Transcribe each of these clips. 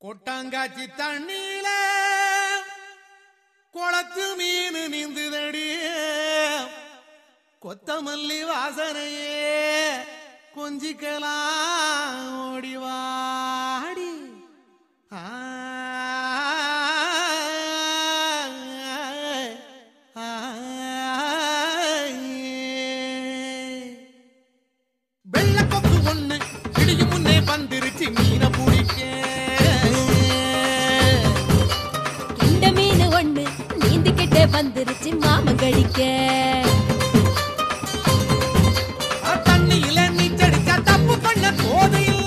கொட்டாங்காச்சி தண்ணீல குளத்து மீன் நீந்துதடி கொத்தமல்லி வாசனையே கொஞ்சிக்கலாம் ஓடிவாடி வெள்ள கொக்கு ஒண்ணு இடியும் முன்னே வந்துருச்சு மீனை பிடிக்க இந்த மீன் ஒண்ணு நீந்திக்கிட்டே வந்துருச்சு மாமன் கழிக்க தண்ணியில நீச்சடிச்சா தப்பு பண்ண போது இல்ல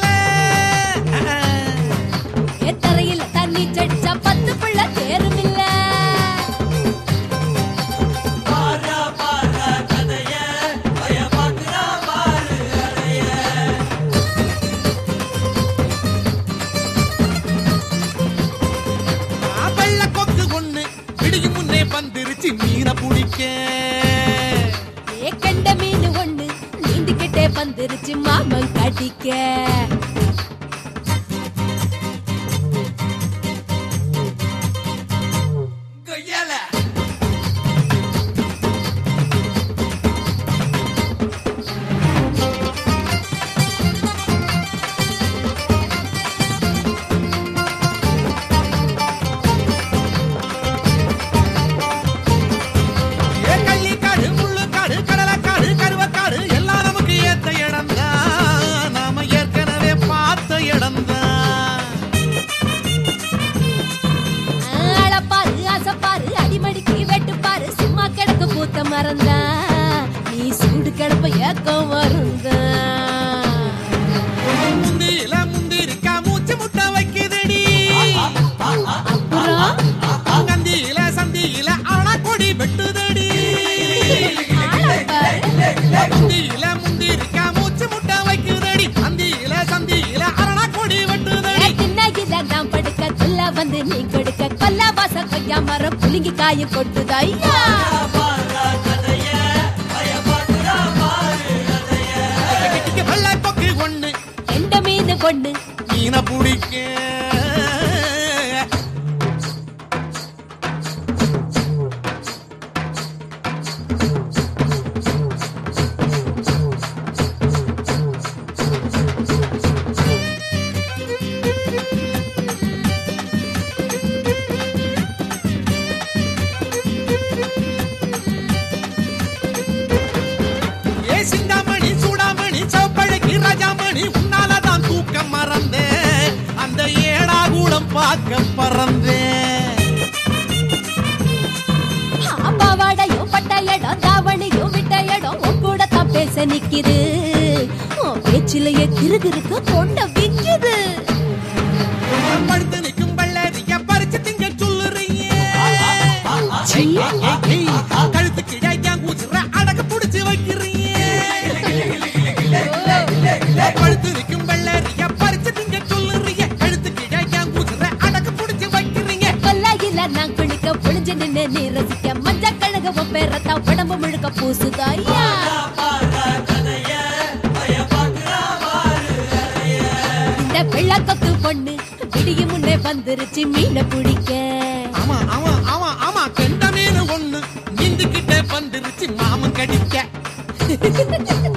தரையில தண்ணி சடிச்சா 10 பிள்ளை தேரும் இல்ல வெள்ள கொக்கு ஒண்ணு இடியும் முன்னே வந்துருச்சு மீனை பிடிக்க கண்ட மீன் ஒண்ணு நீந்திக்கிட்டே வந்துருச்சு மாமன் கடிக்க மறந்தா நீ சூடு கிடப்ப ஏக்கம் வருந்தா முந்தியில முந்திருக்கா மூச்சு முட்டை வைக்குதடி அப்புறம் கந்தியில சந்தியில ஆனா கொடி வெட்டுதடி முந்தியில முந்திருக்கா மூச்சு முட்டை வைக்குதடி சந்தியில சந்தியில ஆனா கொடி வெட்டுதடி தின்னாகில நான் படுக்க சொல்ல வந்து நீ கொடுக்க கொல்ல வாச கொய்யா மரம் புளிங்கி காய கொட்டுதா ஐயா பொண்ணு மீனை பிடிக்க சிந்தாமணி சூடாமணி சோப்பழகி ராஜாமணி உன்னாலதான் தூக்கம் மறந்தேன் அந்த ஏடாகூடம் பார்க்க பறந்தேன் பாவாடையும் பட்ட இடம் தாவணியும் விட்ட இடம் உன் கூட தான் பேச நிக்குது பேச்சிலேயே கிருகிருக்கு கொண்ட விக்குது படுத்து நிற்கும் பள்ளறிய பறிச்சு திங்க சொல்லுறீங்க கழுத்து கிழான் கூச்சுற அடக்கு புடிச்சு வைக்கிறீங்க படுத்து நிற்கும் பள்ளறிய பறிச்சு திங்க சொல்லுறீங்க கழுத்து கிழான் கூச்சுற அடக்கு புடிச்சு வைக்கிறீங்க கொல்லையில நான் குளிக்க புளிஞ்சு நின்று நீ ரசிக்க மஞ்ச கழக பேரத்தா உடம்பு முழுக்க பூசுதாயா இந்த வெள்ளக்கொக்கு பொண்ணு விடியும் முன்னே வந்துருச்சு மீனை பிடிக்க ஆமா ஆமா ஆமா ஆமா கெண்ட மீன் ஒண்ணு நீந்துக்கிட்டே வந்துருச்சு மாமன் கடிக்க